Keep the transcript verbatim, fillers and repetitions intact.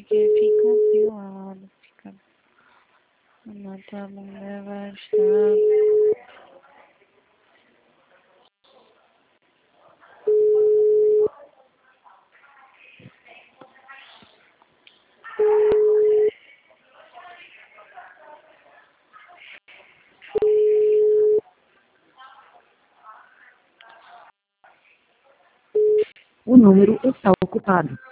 que fica pelado, fica na tua bunda vai estar. O número está ocupado.